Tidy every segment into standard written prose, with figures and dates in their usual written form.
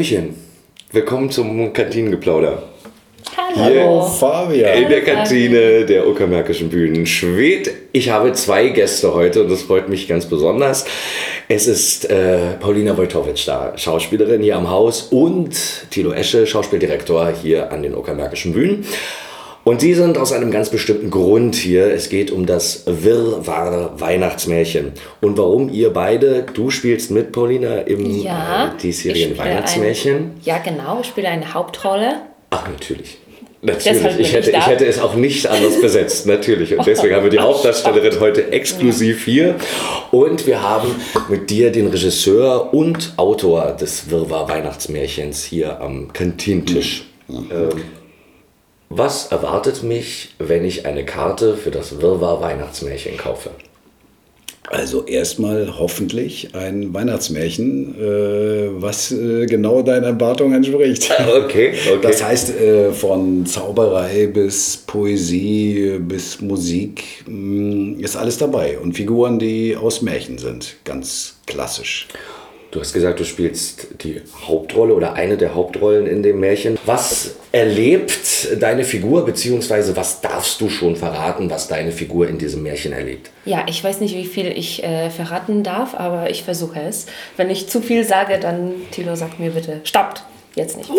Hallöchen, willkommen zum Kantinengeplauder. Hallo Fabian. In der Kantine der Uckermärkischen Bühnen Schwedt. Ich habe 2 Gäste heute und das freut mich ganz besonders. Es ist Paulina Wojtowicz da, Schauspielerin hier am Haus, und Thilo Esche, Schauspieldirektor hier an den Uckermärkischen Bühnen. Und sie sind aus einem ganz bestimmten Grund hier. Es geht um das Wirrwarr-Weihnachtsmärchen. Und warum ihr beide, du spielst mit, Paulina, im diesjährigen Weihnachtsmärchen? Ja, genau, ich spiele eine Hauptrolle. Ach, natürlich. Ich hätte es auch nicht anders besetzt, natürlich. Und deswegen haben wir die Hauptdarstellerin heute exklusiv hier. Und wir haben mit dir den Regisseur und Autor des Wirrwarr-Weihnachtsmärchens hier am Kantinentisch. Was erwartet mich, wenn ich eine Karte für das Wirrwarr-Weihnachtsmärchen kaufe? Also erstmal hoffentlich ein Weihnachtsmärchen, was genau deinen Erwartungen entspricht. Okay. Das heißt, von Zauberei bis Poesie bis Musik ist alles dabei. Und Figuren, die aus Märchen sind, ganz klassisch. Du hast gesagt, du spielst die Hauptrolle oder eine der Hauptrollen in dem Märchen. Was erlebt deine Figur, beziehungsweise was darfst du schon verraten, was deine Figur in diesem Märchen erlebt? Ja, ich weiß nicht, wie viel ich verraten darf, aber ich versuche es. Wenn ich zu viel sage, dann Thilo sagt mir bitte, stoppt, jetzt nicht.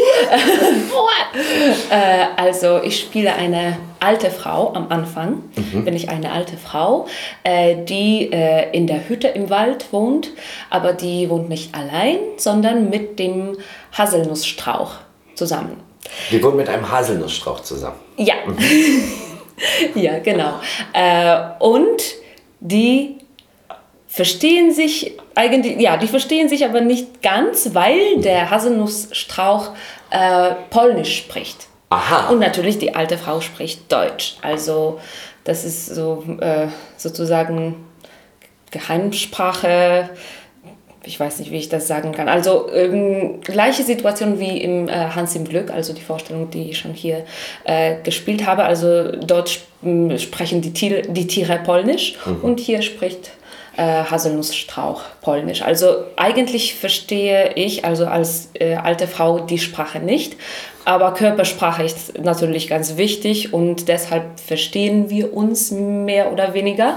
Also ich spiele eine alte Frau am Anfang. Bin ich eine alte Frau, die in der Hütte im Wald wohnt, aber die wohnt nicht allein, sondern mit dem Haselnussstrauch zusammen. Die wohnt mit einem Haselnussstrauch zusammen? Ja, ja, genau. Und die verstehen sich eigentlich, ja, die verstehen sich aber nicht ganz, weil der Haselnussstrauch Polnisch spricht. Aha. Und natürlich die alte Frau spricht Deutsch. Also das ist so sozusagen Geheimsprache. Ich weiß nicht, wie ich das sagen kann. Also gleiche Situation wie im Hans im Glück, also die Vorstellung, die ich schon hier gespielt habe. Also dort sprechen die Tiere Polnisch und hier spricht Haselnussstrauch Polnisch. Also eigentlich verstehe ich also als alte Frau die Sprache nicht, aber Körpersprache ist natürlich ganz wichtig und deshalb verstehen wir uns mehr oder weniger.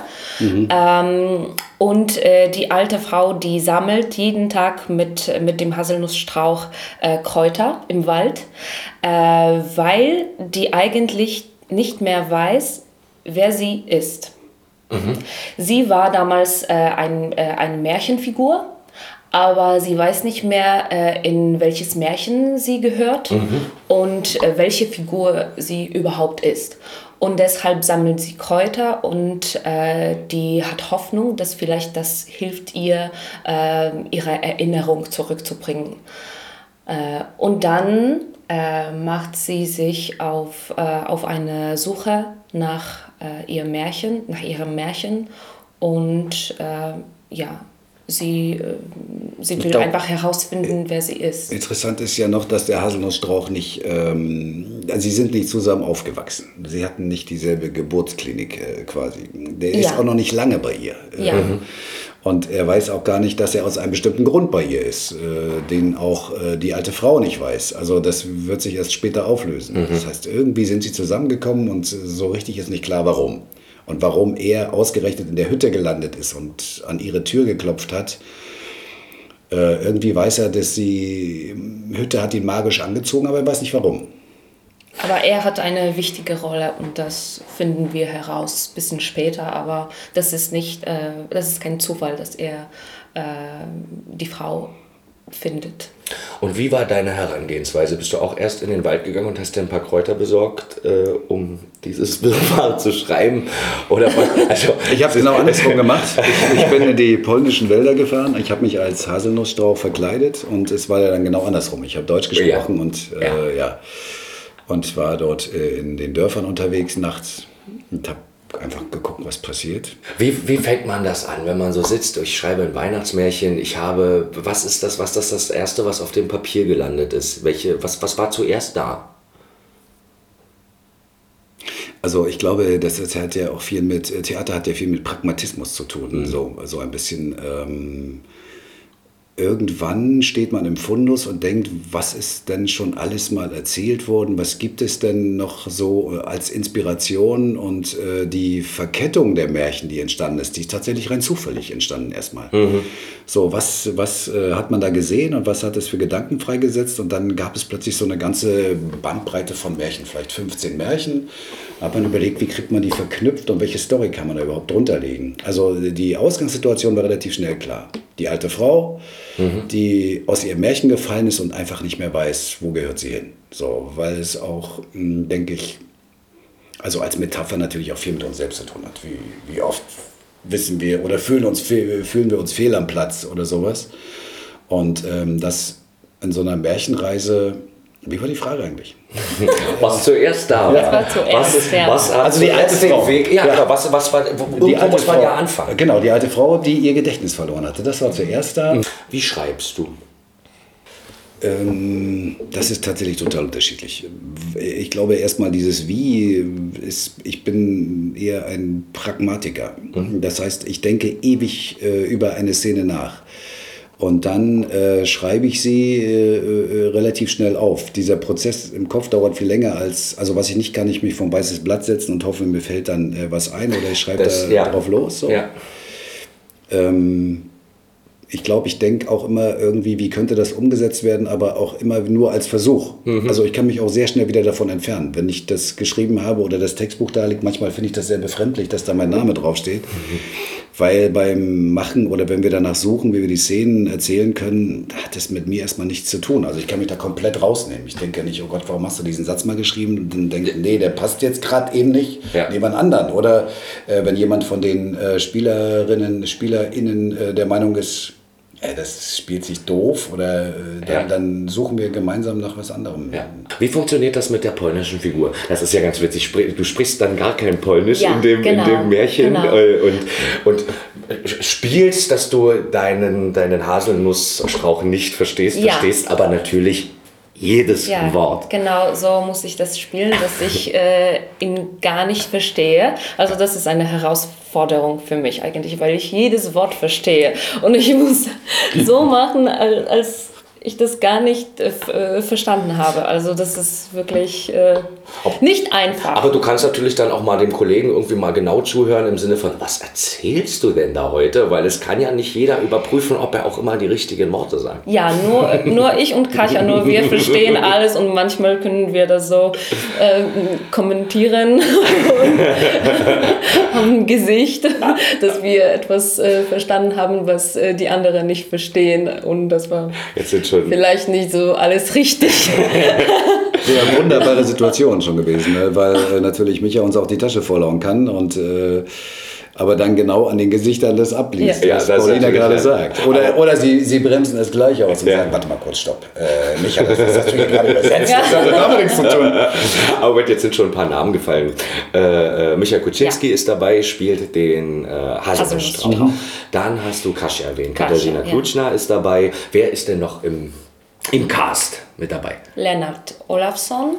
Und die alte Frau, die sammelt jeden Tag mit dem Haselnussstrauch Kräuter im Wald, weil die eigentlich nicht mehr weiß, wer sie ist. Sie war damals eine Märchenfigur, aber sie weiß nicht mehr, in welches Märchen sie gehört und welche Figur sie überhaupt ist. Und deshalb sammelt sie Kräuter und die hat Hoffnung, dass vielleicht das hilft ihr, ihre Erinnerung zurückzubringen. Und dann macht sie sich auf eine Suche nach ihrem Märchen und sie will einfach herausfinden, wer sie ist. Interessant ist ja noch, dass der Haselnussstrauch nicht, sie sind nicht zusammen aufgewachsen. Sie hatten nicht dieselbe Geburtsklinik quasi. Der ist auch noch nicht lange bei ihr. Ja. Und er weiß auch gar nicht, dass er aus einem bestimmten Grund bei ihr ist, den auch die alte Frau nicht weiß. Also das wird sich erst später auflösen. Das heißt, irgendwie sind sie zusammengekommen und so richtig ist nicht klar, warum. Und warum er ausgerechnet in der Hütte gelandet ist und an ihre Tür geklopft hat. Irgendwie weiß er, dass die Hütte hat ihn magisch angezogen, aber er weiß nicht warum. Aber er hat eine wichtige Rolle und das finden wir heraus ein bisschen später. Aber das ist kein Zufall, dass er die Frau findet. Und wie war deine Herangehensweise? Bist du auch erst in den Wald gegangen und hast dir ein paar Kräuter besorgt, um dieses Wirrwarr zu schreiben? Oder also, ich habe es genau andersrum gemacht. Ich bin in die polnischen Wälder gefahren. Ich habe mich als Haselnussstrauch verkleidet und es war ja dann genau andersrum. Ich habe Deutsch gesprochen und war dort in den Dörfern unterwegs nachts und habe einfach geguckt, was passiert. Wie fängt man das an, wenn man so sitzt? Ich schreibe ein Weihnachtsmärchen. Was ist das Erste, was auf dem Papier gelandet ist? Was war zuerst da? Also ich glaube, das hat ja auch viel Theater hat ja viel mit Pragmatismus zu tun. So ein bisschen irgendwann steht man im Fundus und denkt, was ist denn schon alles mal erzählt worden? Was gibt es denn noch so als Inspiration? Und die Verkettung der Märchen, die entstanden ist, die ist tatsächlich rein zufällig entstanden erstmal. So, was hat man da gesehen und was hat es für Gedanken freigesetzt? Und dann gab es plötzlich so eine ganze Bandbreite von Märchen, vielleicht 15 Märchen. Da hat man überlegt, wie kriegt man die verknüpft und welche Story kann man da überhaupt drunter legen? Also die Ausgangssituation war relativ schnell klar. Die alte Frau, die aus ihrem Märchen gefallen ist und einfach nicht mehr weiß, wo gehört sie hin. So, weil es auch, denke ich, also als Metapher natürlich auch viel mit uns selbst zu tun hat. Wie oft wissen wir oder fühlen wir uns fehl am Platz oder sowas. Und das in so einer Märchenreise, wie war die Frage eigentlich? Was zuerst da war. Das war zuerst, Also die alte Frau. Weg? Ja, ja. Was war, Die alte muss man Frau, ja anfangen. Genau, die alte Frau, die ihr Gedächtnis verloren hatte. Das war zuerst da. Wie schreibst du? Das ist tatsächlich total unterschiedlich. Ich glaube erstmal dieses Wie ist, ich bin eher ein Pragmatiker. Das heißt, ich denke ewig über eine Szene nach. Und dann schreibe ich sie relativ schnell auf. Dieser Prozess im Kopf dauert viel länger als, also was ich nicht kann, ich mich vom weißes Blatt setzen und hoffe, mir fällt dann was ein oder ich schreibe drauf los. So. Ja. Ich glaube, ich denke auch immer irgendwie, wie könnte das umgesetzt werden, aber auch immer nur als Versuch. Also ich kann mich auch sehr schnell wieder davon entfernen. Wenn ich das geschrieben habe oder das Textbuch da liegt, manchmal finde ich das sehr befremdlich, dass da mein Name draufsteht. Weil beim Machen oder wenn wir danach suchen, wie wir die Szenen erzählen können, hat das mit mir erstmal nichts zu tun. Also ich kann mich da komplett rausnehmen. Ich denke nicht, oh Gott, warum hast du diesen Satz mal geschrieben? Und dann denke ich, nee, der passt jetzt gerade eben nicht. Ja. Nehmen wir einen anderen. Oder wenn jemand von den SpielerInnen der Meinung ist, das spielt sich doof oder dann suchen wir gemeinsam nach was anderem. Ja. Wie funktioniert das mit der polnischen Figur? Das ist ja ganz witzig. Du sprichst dann gar kein Polnisch in dem Märchen und spielst, dass du deinen Haselnussstrauch nicht verstehst aber natürlich jedes Wort. Genau, so muss ich das spielen, dass ich ihn gar nicht verstehe. Also das ist eine Herausforderung für mich eigentlich, weil ich jedes Wort verstehe. Und ich muss so machen, als ich das gar nicht verstanden habe. Also das ist wirklich nicht einfach. Aber du kannst natürlich dann auch mal dem Kollegen irgendwie mal genau zuhören im Sinne von, was erzählst du denn da heute? Weil es kann ja nicht jeder überprüfen, ob er auch immer die richtigen Worte sagt. Ja, nur ich und Katja, nur wir verstehen alles und manchmal können wir das so kommentieren und haben ein Gesicht, dass wir etwas verstanden haben, was die anderen nicht verstehen. Und das war vielleicht nicht so alles richtig. Eine wunderbare Situation schon gewesen, ne? Weil natürlich Micha uns auch die Tasche vollhauen kann und aber dann genau an den Gesichtern das abliest, was Paulina gerade sagt. Oder sie bremsen es gleich aus und sagen, warte mal kurz, stopp. Micha, das hast du hier gerade übersetzt, das hat damit nichts zu tun. Aber jetzt sind schon ein paar Namen gefallen. Micha Kuczynski ist dabei, spielt den Haselnussstrauch. Dann hast du Kasia erwähnt, Katarzyna Kluczna ist dabei. Wer ist denn noch im Cast mit dabei? Lennart Olafsson.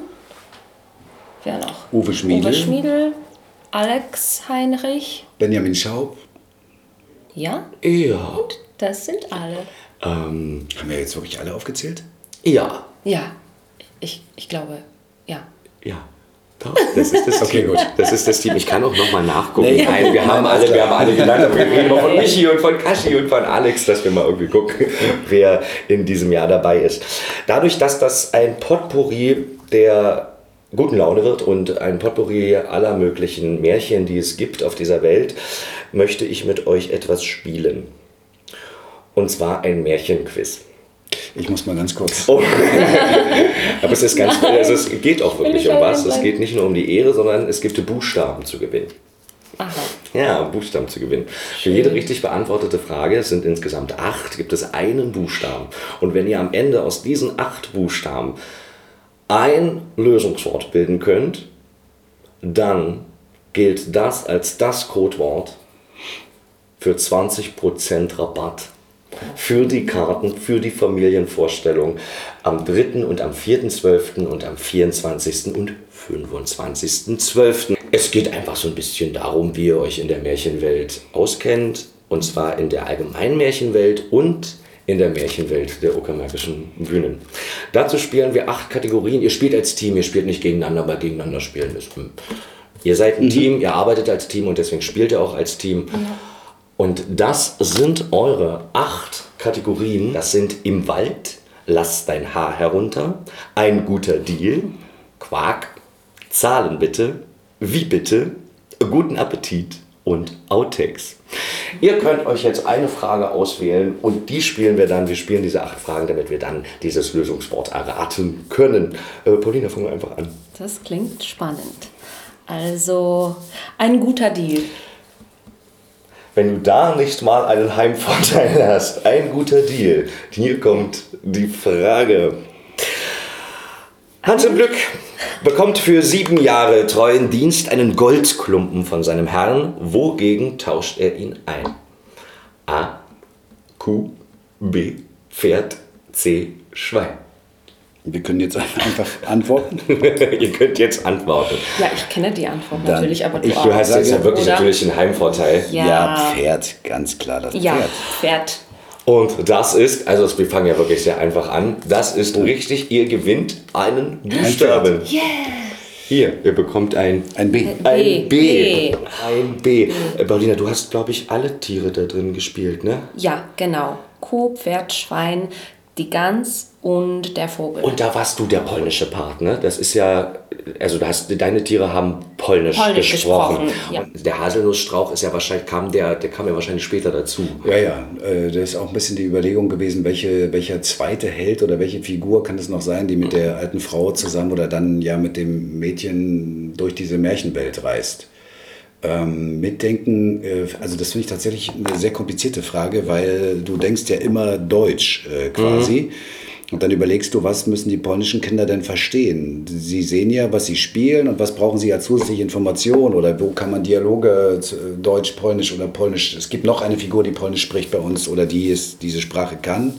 Wer noch? Uwe Schmiedl. Alex Heinrich. Benjamin Schaub. Ja? Ja. Und das sind alle. Haben wir jetzt wirklich alle aufgezählt? Ja. Ja. Ich glaube, ja. Ja. Doch, das ist das Okay, Team. gut. Das ist das Team. Ich kann auch noch mal nachgucken. Nee. Nein, wir haben alle genannt, aber wir reden mal von Michi und von Kashi und von Alex, dass wir mal irgendwie gucken, wer in diesem Jahr dabei ist. Dadurch, dass das ein Potpourri der guten Laune wird und ein Potpourri aller möglichen Märchen, die es gibt auf dieser Welt, möchte ich mit euch etwas spielen. Und zwar ein Märchenquiz. Ich muss mal ganz kurz. Oh. Aber es ist es geht auch wirklich um was. Es geht nicht nur um die Ehre, sondern es gibt Buchstaben zu gewinnen. Aha. Ja, Buchstaben zu gewinnen. Für jede richtig beantwortete Frage, es sind insgesamt 8, gibt es einen Buchstaben. Und wenn ihr am Ende aus diesen 8 Buchstaben ein Lösungswort bilden könnt, dann gilt das als das Codewort für 20% Rabatt für die Karten, für die Familienvorstellung am 3. und am 4.12. und am 24. und 25.12. Es geht einfach so ein bisschen darum, wie ihr euch in der Märchenwelt auskennt, und zwar in der allgemeinen Märchenwelt und in der Märchenwelt der Uckermärkischen Bühnen. Dazu spielen wir 8 Kategorien. Ihr spielt als Team, ihr spielt nicht gegeneinander, aber gegeneinander spielen ist. Ihr seid ein Team, ihr arbeitet als Team und deswegen spielt ihr auch als Team. Ja. Und das sind eure 8 Kategorien. Das sind im Wald, lass dein Haar herunter, ein guter Deal, Quark, Zahlen bitte, wie bitte, guten Appetit und Outtakes. Ihr könnt euch jetzt eine Frage auswählen und die spielen wir dann. Wir spielen diese 8 Fragen, damit wir dann dieses Lösungswort erraten können. Paulina, fangen wir einfach an. Das klingt spannend. Also, ein guter Deal. Wenn du da nicht mal einen Heimvorteil hast, ein guter Deal. Hier kommt die Frage. Hans im Glück bekommt für 7 Jahre treuen Dienst einen Goldklumpen von seinem Herrn. Wogegen tauscht er ihn ein? A. Kuh, B. Pferd, C. Schwein. Wir können jetzt einfach antworten. Ihr könnt jetzt antworten. Ja, ich kenne die Antwort natürlich, aber du hast jetzt ja wirklich natürlich einen Heimvorteil. Ja, Pferd, ganz klar das Pferd. Ja, Pferd. Und das ist, also wir fangen ja wirklich sehr einfach an, das ist richtig, ihr gewinnt einen Buchstaben. Yeah. Hier, ihr bekommt ein B. Ein B. Ein B. Paulina, du hast, glaube ich, alle Tiere da drin gespielt, ne? Ja, genau. Kuh, Pferd, Schwein, die Gans und der Vogel. Und da warst du der polnische Part, ne? Das ist ja, also deine Tiere haben Polnisch gesprochen. Ja. Und der Haselnussstrauch ist ja wahrscheinlich, der kam ja wahrscheinlich später dazu. Ja, das ist auch ein bisschen die Überlegung gewesen, welcher zweite Held oder welche Figur kann es noch sein, die mit der alten Frau zusammen oder dann ja mit dem Mädchen durch diese Märchenwelt reist. Mitdenken, also das finde ich tatsächlich eine sehr komplizierte Frage, weil du denkst ja immer Deutsch quasi. Und dann überlegst du, was müssen die polnischen Kinder denn verstehen? Sie sehen ja, was sie spielen und was brauchen sie als zusätzliche Information oder wo kann man Dialoge Deutsch, Polnisch oder Polnisch. Es gibt noch eine Figur, die Polnisch spricht bei uns oder die diese Sprache kann.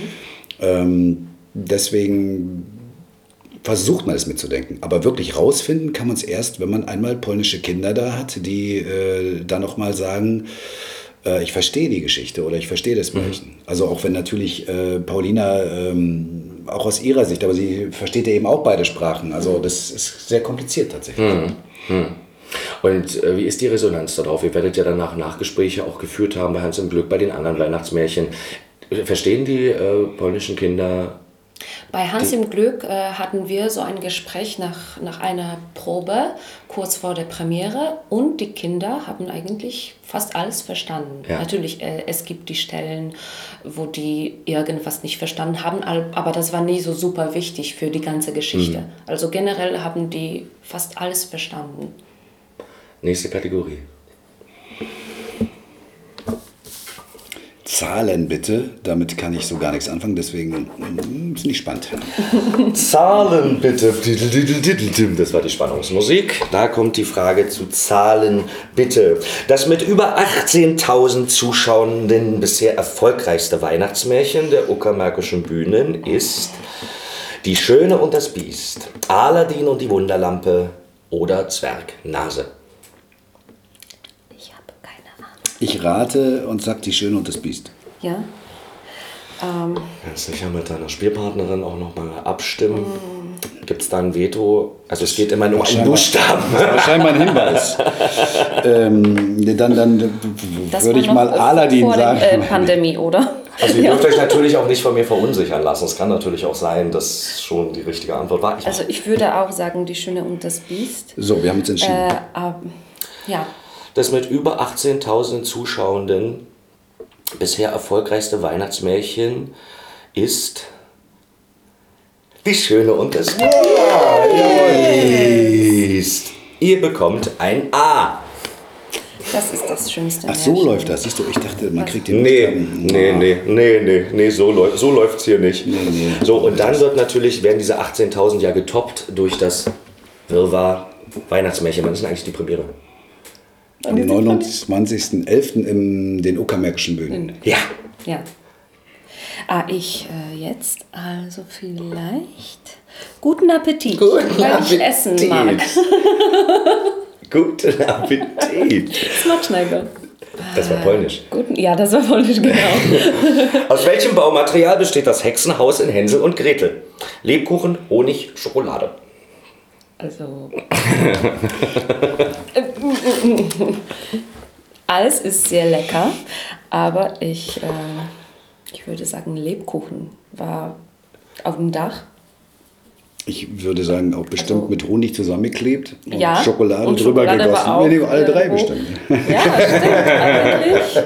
Deswegen versucht man es mitzudenken. Aber wirklich rausfinden kann man es erst, wenn man einmal polnische Kinder da hat, die dann nochmal sagen, ich verstehe die Geschichte oder ich verstehe das Märchen. Also auch wenn natürlich Paulina auch aus ihrer Sicht, aber sie versteht ja eben auch beide Sprachen. Also das ist sehr kompliziert tatsächlich. Und wie ist die Resonanz darauf? Ihr werdet ja danach Nachgespräche auch geführt haben bei Hans im Glück, bei den anderen Weihnachtsmärchen. Verstehen die polnischen Kinder? Bei Hans im Glück hatten wir so ein Gespräch nach einer Probe, kurz vor der Premiere, und die Kinder haben eigentlich fast alles verstanden. Ja. Natürlich, es gibt die Stellen, wo die irgendwas nicht verstanden haben, aber das war nie so super wichtig für die ganze Geschichte. Also generell haben die fast alles verstanden. Nächste Kategorie. Zahlen bitte, damit kann ich so gar nichts anfangen, deswegen ist nicht spannend. Zahlen bitte, das war die Spannungsmusik. Da kommt die Frage zu Zahlen bitte. Das mit über 18.000 Zuschauenden bisher erfolgreichste Weihnachtsmärchen der Uckermärkischen Bühnen ist Die Schöne und das Biest, Aladin und die Wunderlampe oder Zwergnase. Ich rate und sag Die Schöne und das Biest. Ja. Kannst du sicher mit deiner Spielpartnerin auch nochmal abstimmen? Gibt es da ein Veto? Also es geht immer nur um einen Buchstaben. Das war scheinbar ein Hinweis. Dann würde ich mal Aladin vor sagen. Der Pandemie, oder? Also ihr dürft euch natürlich auch nicht von mir verunsichern lassen. Es kann natürlich auch sein, dass schon die richtige Antwort war. Also ich würde auch sagen Die Schöne und das Biest. So, wir haben uns entschieden. Ja. Das mit über 18.000 Zuschauenden bisher erfolgreichste Weihnachtsmärchen ist Die Schöne und das Biest. Ihr bekommt ein A. Das ist das schönste Ach, so Märchen. läuft das. Siehst du, ich dachte, man kriegt den Nee, so läuft es hier nicht. Nee. So, und dann werden diese 18.000 ja getoppt durch das Wirrwarr Weihnachtsmärchen. Wann ist denn eigentlich die Premiere? Am 29.11. in den Uckermärkischen Bühnen. Ja. Ich jetzt also vielleicht guten Appetit, Guten weil Appetit. ich essen mag. Guten Appetit. Das macht schneller. Das war polnisch. Gut, ja, das war polnisch, genau. Aus welchem Baumaterial besteht das Hexenhaus in Hänsel und Gretel? Lebkuchen, Honig, Schokolade. Also. Alles ist sehr lecker, aber ich würde sagen, Lebkuchen war auf dem Dach. Ich würde sagen, auch bestimmt mit Honig zusammengeklebt und Ja, Schokolade und drüber Schokolade gegossen. war auch Nee, alle drei irgendwo. bestimmt. Ja, stimmt, eigentlich.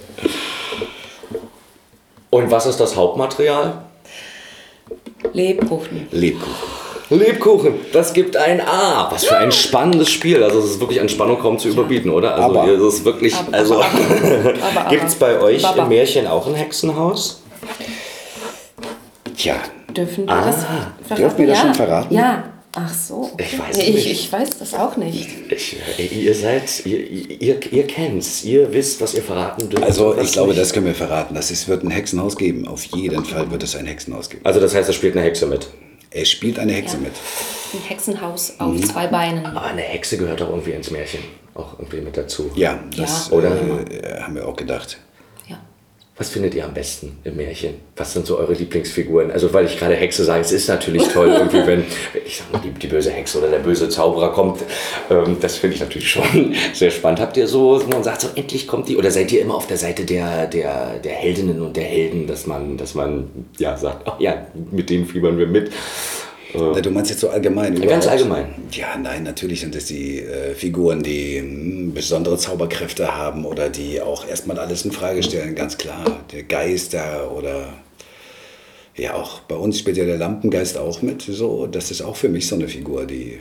Und was ist das Hauptmaterial? Lebkuchen. Lebkuchen. Lebkuchen, das gibt ein A. Was für ein spannendes Spiel. Also es ist wirklich an Spannung kaum zu überbieten, oder? Also Aber- es ist wirklich, also gibt es bei euch im Märchen auch ein Hexenhaus? Tja, Dürfen wir das verraten? Dürfen wir das schon verraten? Ja. Ach so. Okay. Ich weiß Nee, nicht. ich weiß das auch nicht. Ihr kennt's, ihr wisst, was ihr verraten dürft. also was ich glaube, nicht. das können wir verraten. Es wird ein Hexenhaus geben. Auf jeden Fall wird es ein Hexenhaus geben. Also das heißt, da spielt eine Hexe mit. Es spielt eine Hexe Ja. mit. Ein Hexenhaus auf 2 Beinen. Aber eine Hexe gehört doch irgendwie ins Märchen. Auch irgendwie mit dazu. Ja, das Ja. Oder? haben wir auch gedacht. Ja. Was findet ihr am besten im Märchen? Was sind so eure Lieblingsfiguren? Also weil ich gerade Hexe sage, es ist natürlich toll, irgendwie, wenn ich sag mal, die böse Hexe oder der böse Zauberer kommt. Das finde ich natürlich schon sehr spannend. Habt ihr so, wo man sagt, so endlich kommt die, oder seid ihr immer auf der Seite der Heldinnen und der Helden, dass man ja sagt, ach ja, mit denen fiebern wir mit. Du meinst jetzt so allgemein? Ganz überhaupt? allgemein. Ja, nein, natürlich sind es die Figuren, die besondere Zauberkräfte haben oder die auch erstmal alles in Frage stellen, ganz klar. Der Geister oder ja, auch bei uns spielt ja der Lampengeist auch mit. So, das ist auch für mich so eine Figur, die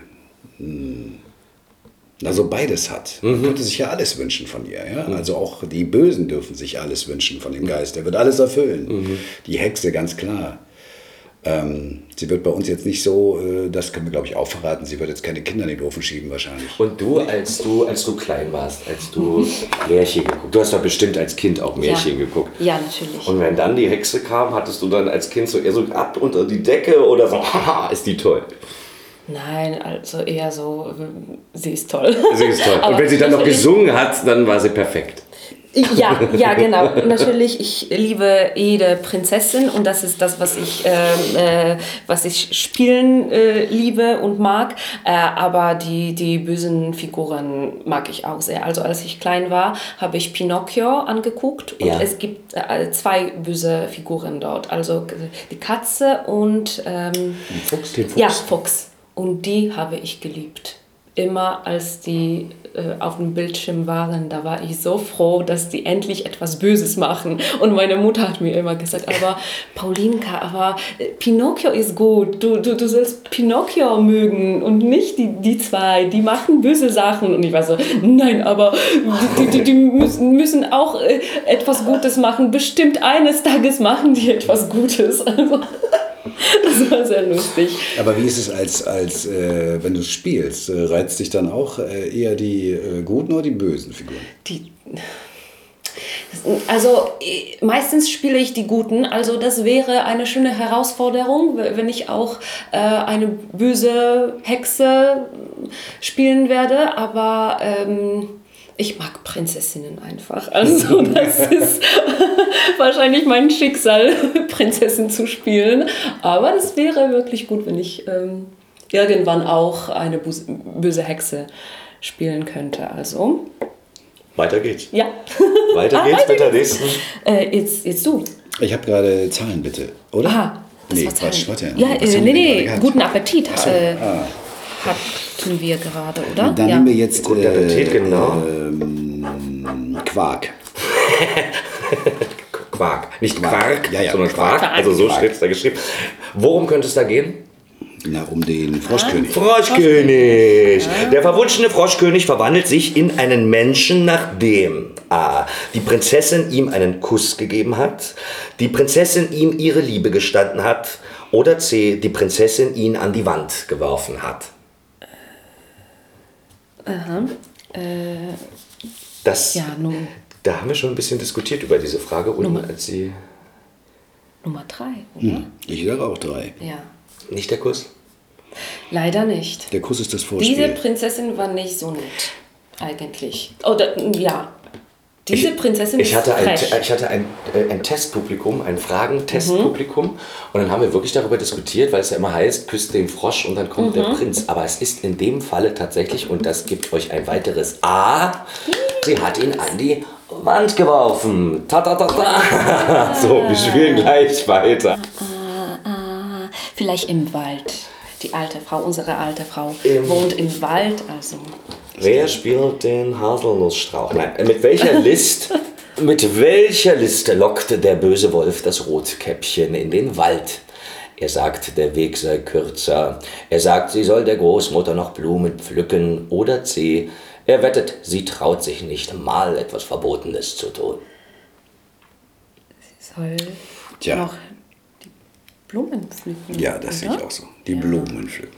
also beides hat. Man könnte sich ja alles wünschen von ihr. Ja? Also auch die Bösen dürfen sich alles wünschen von dem Geist. Der wird alles erfüllen. Die Hexe, ganz klar. Sie wird bei uns jetzt nicht so, das können wir glaube ich auch verraten, sie wird jetzt keine Kinder in den Ofen schieben wahrscheinlich. Und du, als du klein warst, als du Märchen geguckt, du hast doch bestimmt als Kind auch Märchen geguckt. Ja, natürlich. Und wenn dann die Hexe kam, hattest du dann als Kind so eher so ab unter die Decke oder so, haha, ist die toll. Nein, also eher so, sie ist toll. Sie ist toll. Und Aber wenn sie dann noch natürlich- gesungen hat, dann war sie perfekt. Ja, genau. Natürlich, ich liebe jede Prinzessin und das ist das, was ich spielen liebe und mag. Aber die bösen Figuren mag ich auch sehr. Also als ich klein war, habe ich Pinocchio angeguckt und Ja. es gibt 2 böse Figuren dort. Also die Katze und Den Fuchs. ja, Fuchs. Und die habe ich geliebt. Immer als die auf dem Bildschirm waren, da war ich so froh, dass die endlich etwas Böses machen. Und meine Mutter hat mir immer gesagt, aber Paulinka, aber Pinocchio ist gut. Du sollst Pinocchio mögen und nicht die 2. Die machen böse Sachen. Und ich war so, nein, aber die müssen auch etwas Gutes machen. Bestimmt eines Tages machen die etwas Gutes. Also, das war sehr lustig. Aber wie ist es als wenn du spielst? Reizt dich dann auch eher die guten oder die bösen Figuren? Also meistens spiele ich die Guten, also das wäre eine schöne Herausforderung, wenn ich auch eine böse Hexe spielen werde, aber ich mag Prinzessinnen einfach, also das ist wahrscheinlich mein Schicksal, Prinzessin zu spielen, aber das wäre wirklich gut, wenn ich irgendwann auch eine böse Hexe spielen könnte, also... Weiter geht's. Ja. Weiter geht's mit der nächsten. Jetzt du. Ich habe gerade Zahlen, bitte, oder? Aha. Nee, war Quatsch, warte. Ja, Was haben wir denn gerade gehabt? guten Appetit so, hatten wir gerade, oder? Dann ja. haben wir jetzt Guten Appetit, genau. Quark. Quark. Nicht Quark, Ja, ja, sondern Quark. Quark. Also so Quark. steht es da geschrieben. Worum könnte es da gehen? Na, um den Froschkönig. Froschkönig. Der verwunschene Froschkönig verwandelt sich in einen Menschen, nachdem A. die Prinzessin ihm einen Kuss gegeben hat, die Prinzessin ihm ihre Liebe gestanden hat oder C. die Prinzessin ihn an die Wand geworfen hat. Das, Ja, da haben wir schon ein bisschen diskutiert über diese Frage, und als sie Nummer 3, oder? Ich sage auch 3. Ja. nicht der Kuss. Leider nicht. Der Kuss ist das Diese Vorspiel. Prinzessin war nicht so nett, eigentlich. Oder, ja. Diese Prinzessin ich hatte frech. ein Testpublikum, ein Fragentestpublikum. Und dann haben wir wirklich darüber diskutiert, weil es ja immer heißt, küsst den Frosch und dann kommt der Prinz. Aber es ist in dem Falle tatsächlich, und das gibt euch ein weiteres A, sie hat ihn an die Wand geworfen. Ta ta ta ta. So, wir spielen gleich weiter. Vielleicht im Wald. Die alte Frau, unsere alte Frau, wohnt im Wald, also... Wer spielt den Haselnussstrauch? Nein, mit welcher List lockte der böse Wolf das Rotkäppchen in den Wald? Er sagt, der Weg sei kürzer. Er sagt, sie soll der Großmutter noch Blumen pflücken. Oder C. Er wettet, sie traut sich nicht mal etwas Verbotenes zu tun. Sie soll Tja. noch die Blumen pflücken. Ja, das sehe ich auch so. Die Blumen pflücken.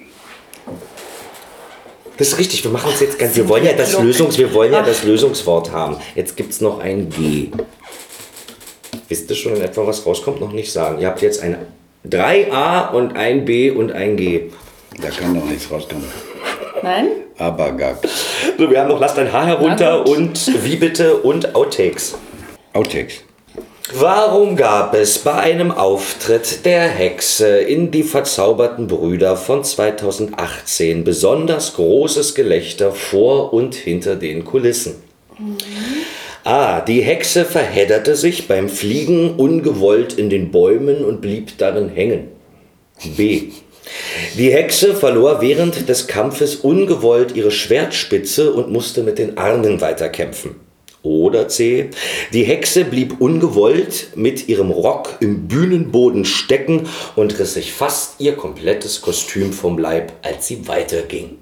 Das ist richtig, wir machen es jetzt ganz. Wir wollen ja das Lösungswort haben. Jetzt gibt es noch ein G. Wisst ihr schon in etwa, was rauskommt? Noch nicht sagen. Ihr habt jetzt ein 3A und ein B und ein G. Da kann doch nichts rauskommen. Nein? Aber gar. So, wir haben noch Lasst dein Haar herunter und Wie bitte und Outtakes. Outtakes. Warum gab es bei einem Auftritt der Hexe in Die verzauberten Brüder von 2018 besonders großes Gelächter vor und hinter den Kulissen? A. Die Hexe verhedderte sich beim Fliegen ungewollt in den Bäumen und blieb darin hängen. B. Die Hexe verlor während des Kampfes ungewollt ihre Schwertspitze und musste mit den Armen weiterkämpfen. Oder C. Die Hexe blieb ungewollt mit ihrem Rock im Bühnenboden stecken und riss sich fast ihr komplettes Kostüm vom Leib, als sie weiterging.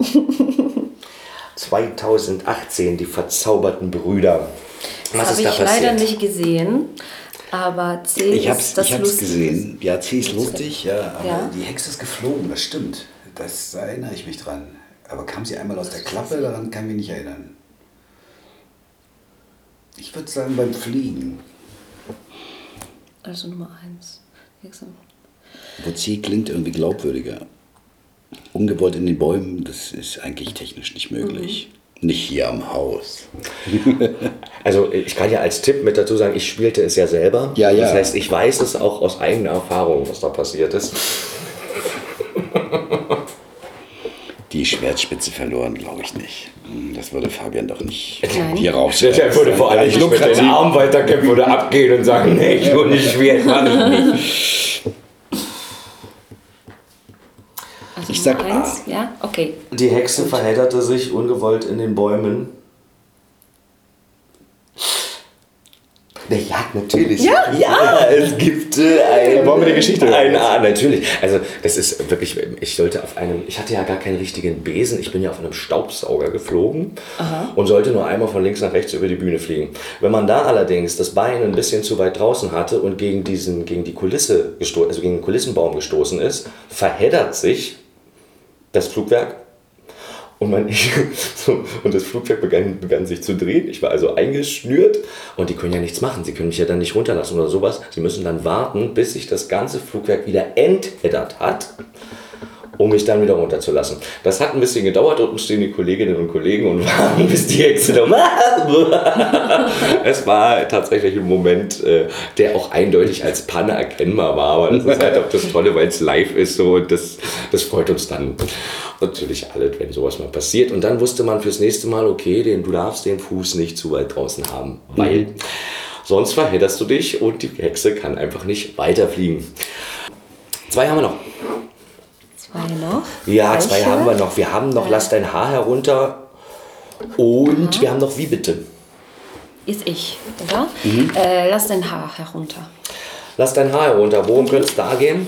2018, Die verzauberten Brüder. Was ist da passiert? Das habe ich leider nicht gesehen, aber C Ich ist das hab's lustig. gesehen. Ja, C ist lustig, ja, aber Ja. die Hexe ist geflogen, das stimmt. Das erinnere ich mich dran. Aber kam sie einmal aus der Klappe, daran kann ich mich nicht erinnern. Ich würde sagen beim Fliegen. Also Nummer 1. Wo C klingt irgendwie glaubwürdiger. Ungewollt in den Bäumen, das ist eigentlich technisch nicht möglich. Nicht hier am Haus. Also ich kann ja als Tipp mit dazu sagen, ich spielte es ja selber. Ja, ja. Das heißt, ich weiß es auch aus eigener Erfahrung, was da passiert ist. Die Schwertspitze verloren, glaube ich nicht. Das würde Fabian doch nicht Nein. hier raus. Der würde vor allem nicht mit den Armen weiterkämpfen oder abgehen und sagen, nee, ich will nicht Schwert, mach ich nicht. Also Ich sag Nummer A. 1, ja? Okay. Die Hexe verhedderte sich ungewollt in den Bäumen. Ja, natürlich. Ja, es gibt Wollen wir die Geschichte hören? natürlich. Also das ist wirklich, ich hatte ja gar keinen richtigen Besen, ich bin ja auf einem Staubsauger geflogen und sollte nur einmal von links nach rechts über die Bühne fliegen. Wenn man da allerdings das Bein ein bisschen zu weit draußen hatte und gegen die Kulisse gestoßen, also gegen den Kulissenbaum gestoßen ist, verheddert sich das Flugwerk. Und das Flugzeug begann sich zu drehen. Ich war also eingeschnürt und die können ja nichts machen. Sie können mich ja dann nicht runterlassen oder sowas. Sie müssen dann warten, bis sich das ganze Flugwerk wieder entheddert hat, um mich dann wieder runterzulassen. Das hat ein bisschen gedauert. Unten stehen die Kolleginnen und Kollegen und warten, bis die Hexe Es war tatsächlich ein Moment, der auch eindeutig als Panne erkennbar war. Aber das ist halt auch das Tolle, weil es live ist. So, und das freut uns dann natürlich alle, wenn sowas mal passiert. Und dann wusste man fürs nächste Mal, okay, du darfst den Fuß nicht zu weit draußen haben, weil sonst verhedderst du dich und die Hexe kann einfach nicht weiterfliegen. 2 haben wir noch. 2 noch? Ja, Welche? 2 haben wir noch. Wir haben noch Lass dein Haar herunter und wir haben noch Wie bitte. Ist ich, oder? Lass dein Haar herunter. Lass dein Haar herunter. Worum könnte es da gehen?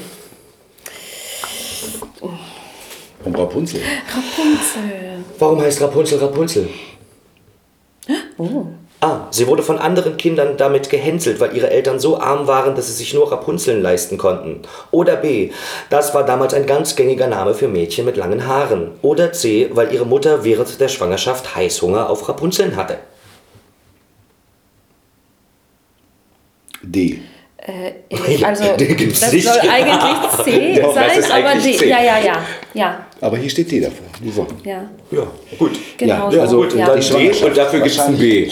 Um Rapunzel. Rapunzel. Warum heißt Rapunzel Rapunzel? Oh. A. Sie wurde von anderen Kindern damit gehänselt, weil ihre Eltern so arm waren, dass sie sich nur Rapunzeln leisten konnten. Oder B. Das war damals ein ganz gängiger Name für Mädchen mit langen Haaren. Oder C. Weil ihre Mutter während der Schwangerschaft Heißhunger auf Rapunzeln hatte. D. Also, Den gibt's das nicht. soll eigentlich C Doch, das sein, ist aber eigentlich D. C. Ja. Aber hier steht D davor. So. Ja. Ja, gut. Genau Ja, so. Gut, und Ja. dann Die D und dafür gibt es ein B.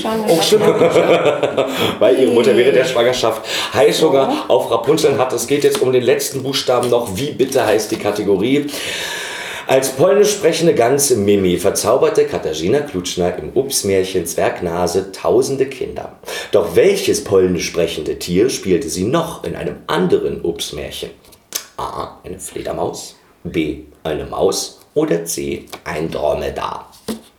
Weil ihre Mutter während der Schwangerschaft Heißhunger auf Rapunzeln hat. Es geht jetzt um den letzten Buchstaben noch. Wie bitte heißt die Kategorie? Als polnisch sprechende Gans Mimi verzauberte Katarzyna Klutschner im Ups-Märchen Zwergnase tausende Kinder. Doch welches polnisch sprechende Tier spielte sie noch in einem anderen Ups-Märchen? A. Eine Fledermaus, B. Eine Maus oder C. Ein Dromedar?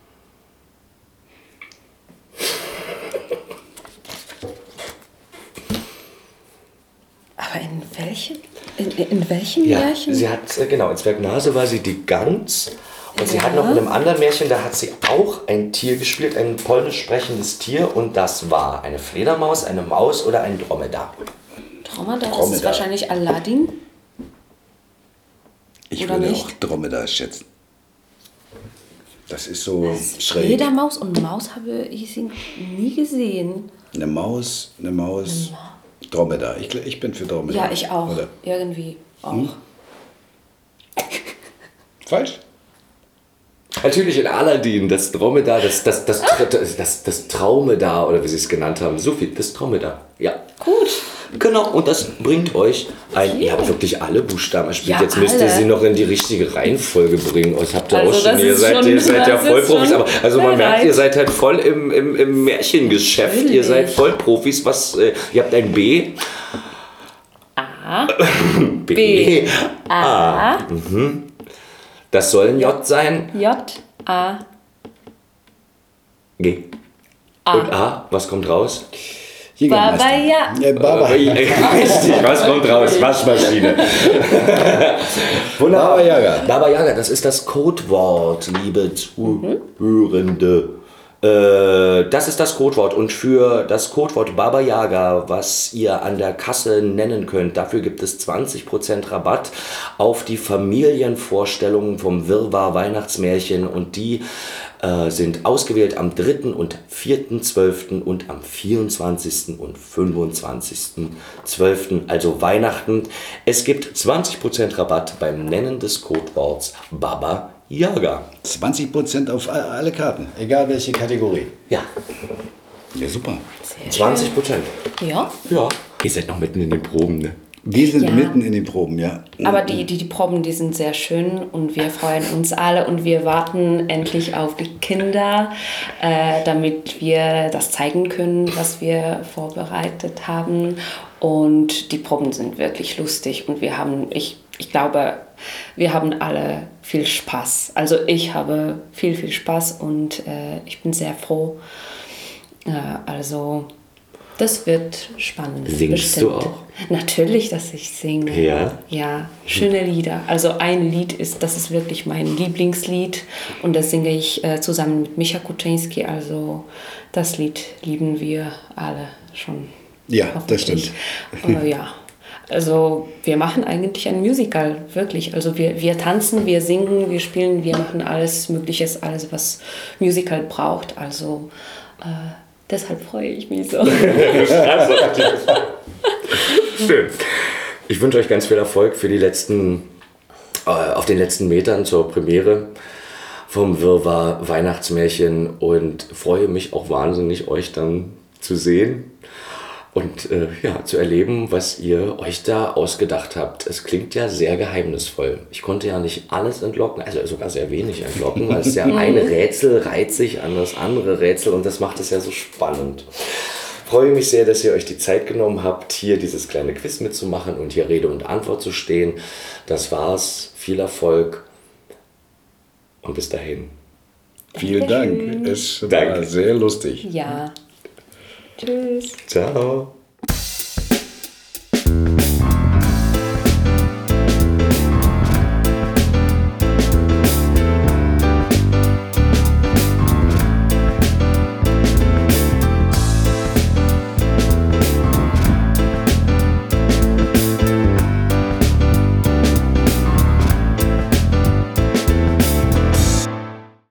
Aber in welchem? In welchem Ja, Märchen? sie hat, genau, in Zwergnase war sie die Gans. Und sie hat noch in einem anderen Märchen, da hat sie auch ein Tier gespielt, ein polnisch sprechendes Tier. Und das war eine Fledermaus, eine Maus oder ein Dromedar. Dromedar, das ist Dromedar. wahrscheinlich Aladdin. Ich Oder würde nicht? auch Dromedar schätzen. Das ist so schräg. Fledermaus und Maus habe ich sie nie gesehen. Eine Maus, Dromedar. Ich bin für Dromedar. Ja, ich auch. Oder? Irgendwie auch. Falsch? Natürlich in Aladdin, das Dromedar, das Traumedar oder wie sie es genannt haben. So viel, das Dromedar. Ja. Gut. Genau, und das bringt euch ein. Ihr habt wirklich alle Buchstaben gespielt. Ja, Jetzt müsst ihr alle. sie noch in die richtige Reihenfolge bringen. Das habt ihr Also auch schon. das Ihr ist seid, schon- ihr seid ja das ist Vollprofis. schon Aber also man merkt, bereit. ihr seid halt voll im Märchengeschäft. Ihr Natürlich. seid Vollprofis. Ihr habt ein B. A. B. A. Das soll ein J sein. J. A. G. Und A. Was kommt raus? Jägermeister. Baba, ja. Baba. Richtig, was kommt raus? Waschmaschine. Wunderbar. Baba Yaga. Baba Yaga, das ist das Codewort, liebe Zuhörende. Das ist das Codewort. Und für das Codewort Baba Yaga, was ihr an der Kasse nennen könnt, dafür gibt es 20% Rabatt auf die Familienvorstellungen vom Wirrwarr Weihnachtsmärchen. Und die sind ausgewählt am 3. und 4.12. und am 24. und 25.12., also Weihnachten. Es gibt 20% Rabatt beim Nennen des Codeworts Baba Yaga. 20% auf alle Karten, egal welche Kategorie. Ja, Ja, super. 20%. Ja. Ja. Ihr seid noch mitten in den Proben, ne? Wir sind Ja. mitten in den Proben, ja. Aber die Proben, die sind sehr schön und wir freuen uns alle und wir warten endlich auf die Kinder, damit wir das zeigen können, was wir vorbereitet haben. Und die Proben sind wirklich lustig und wir haben, ich glaube, wir haben alle viel Spaß. Also ich habe viel Spaß und ich bin sehr froh. Also das wird spannend. Singst du auch? Natürlich, dass ich singe. Ja? Ja, schöne Lieder. Also ein Lied das ist wirklich mein Lieblingslied und das singe ich zusammen mit Micha Kuczynski. Also das Lied lieben wir alle schon. Ja, das hoffentlich. stimmt. Ja, also wir machen eigentlich ein Musical, wirklich. Also wir tanzen, wir singen, wir spielen, wir machen alles Mögliche, alles was Musical braucht. Also deshalb freue ich mich so. Schön. Ich wünsche euch ganz viel Erfolg für die auf den letzten Metern zur Premiere vom Wirrwarr Weihnachtsmärchen und freue mich auch wahnsinnig, euch dann zu sehen und zu erleben, was ihr euch da ausgedacht habt. Es klingt ja sehr geheimnisvoll. Ich konnte ja nicht alles entlocken, also sogar sehr wenig entlocken, weil es ja ein Rätsel reiht sich an das andere Rätsel und das macht es ja so spannend. Ich freue mich sehr, dass ihr euch die Zeit genommen habt, hier dieses kleine Quiz mitzumachen und hier Rede und Antwort zu stehen. Das war's. Viel Erfolg und bis dahin. Vielen Dank. Es war Danke. sehr lustig. Ja. Tschüss. Ciao.